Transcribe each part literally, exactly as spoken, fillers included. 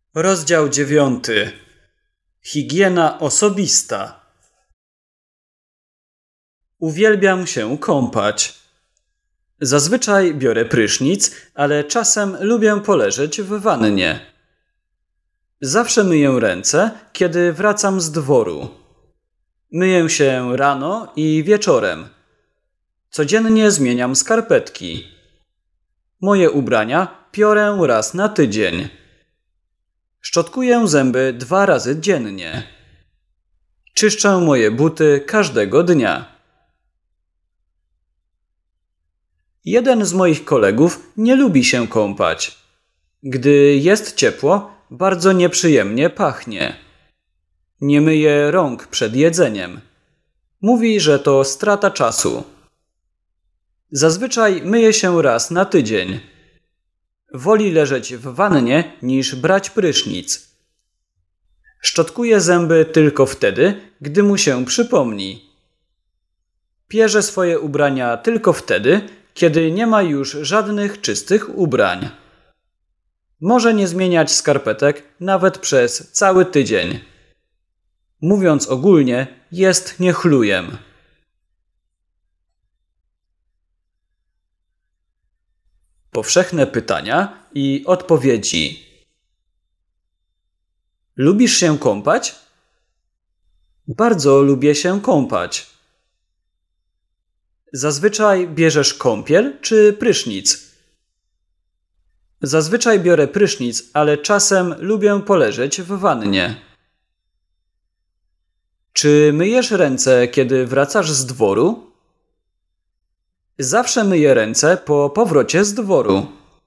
Rozdział dziewiąty. Higiena osobista. Uwielbiam się kąpać. Zazwyczaj biorę prysznic, ale czasem lubię poleżeć w wannie. Zawsze myję ręce, kiedy wracam z dworu. Myję się rano i wieczorem. Codziennie zmieniam skarpetki. Moje ubrania piorę raz na tydzień. Szczotkuję zęby dwa razy dziennie. Czyszczę moje buty każdego dnia. Jeden z moich kolegów nie lubi się kąpać. Gdy jest ciepło, bardzo nieprzyjemnie pachnie. Nie myje rąk przed jedzeniem. Mówi, że to strata czasu. Zazwyczaj myje się raz na tydzień. Woli leżeć w wannie niż brać prysznic. Szczotkuje zęby tylko wtedy, gdy mu się przypomni. Pierze swoje ubrania tylko wtedy, kiedy nie ma już żadnych czystych ubrań. Może nie zmieniać skarpetek nawet przez cały tydzień. Mówiąc ogólnie, jest niechlujem. Powszechne pytania i odpowiedzi. Lubisz się kąpać? Bardzo lubię się kąpać. Zazwyczaj bierzesz kąpiel czy prysznic? Zazwyczaj biorę prysznic, ale czasem lubię poleżeć w wannie. Czy myjesz ręce, kiedy wracasz z dworu? Zawsze myję ręce po powrocie z dworu.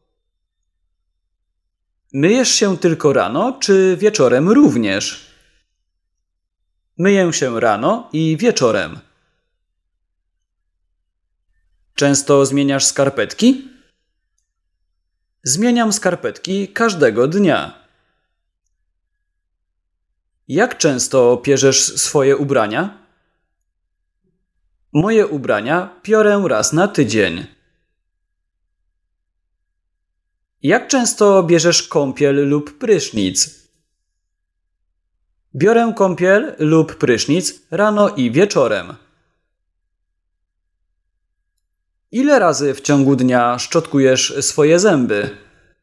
Myjesz się tylko rano, czy wieczorem również? Myję się rano i wieczorem. Często zmieniasz skarpetki? Zmieniam skarpetki każdego dnia. Jak często pierzesz swoje ubrania? Moje ubrania piorę raz na tydzień. Jak często bierzesz kąpiel lub prysznic? Biorę kąpiel lub prysznic rano i wieczorem. Ile razy w ciągu dnia szczotkujesz swoje zęby?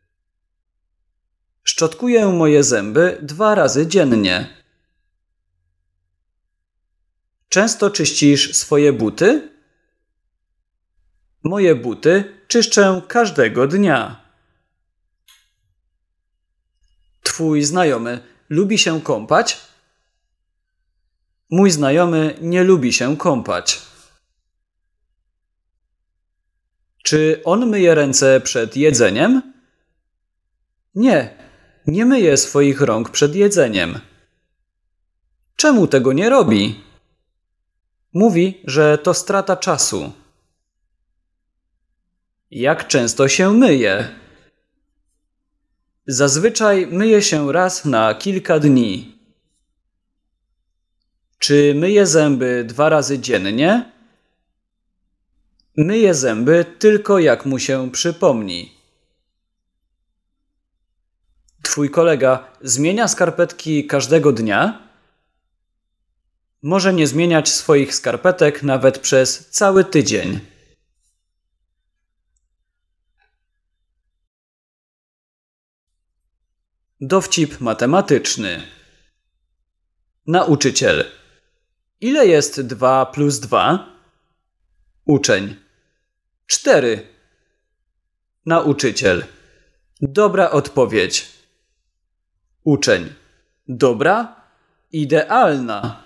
Szczotkuję moje zęby dwa razy dziennie. Często czyścisz swoje buty? Moje buty czyszczę każdego dnia. Twój znajomy lubi się kąpać? Mój znajomy nie lubi się kąpać. Czy on myje ręce przed jedzeniem? Nie, nie myje swoich rąk przed jedzeniem. Czemu tego nie robi? Mówi, że to strata czasu. Jak często się myje? Zazwyczaj myje się raz na kilka dni. Czy myje zęby dwa razy dziennie? Myje zęby tylko jak mu się przypomni. Twój kolega zmienia skarpetki każdego dnia? Może nie zmieniać swoich skarpetek nawet przez cały tydzień. Dowcip matematyczny. Nauczyciel. Ile jest dwa plus dwa? Uczeń. Cztery. Nauczyciel. Dobra odpowiedź. Uczeń. Dobra? Idealna.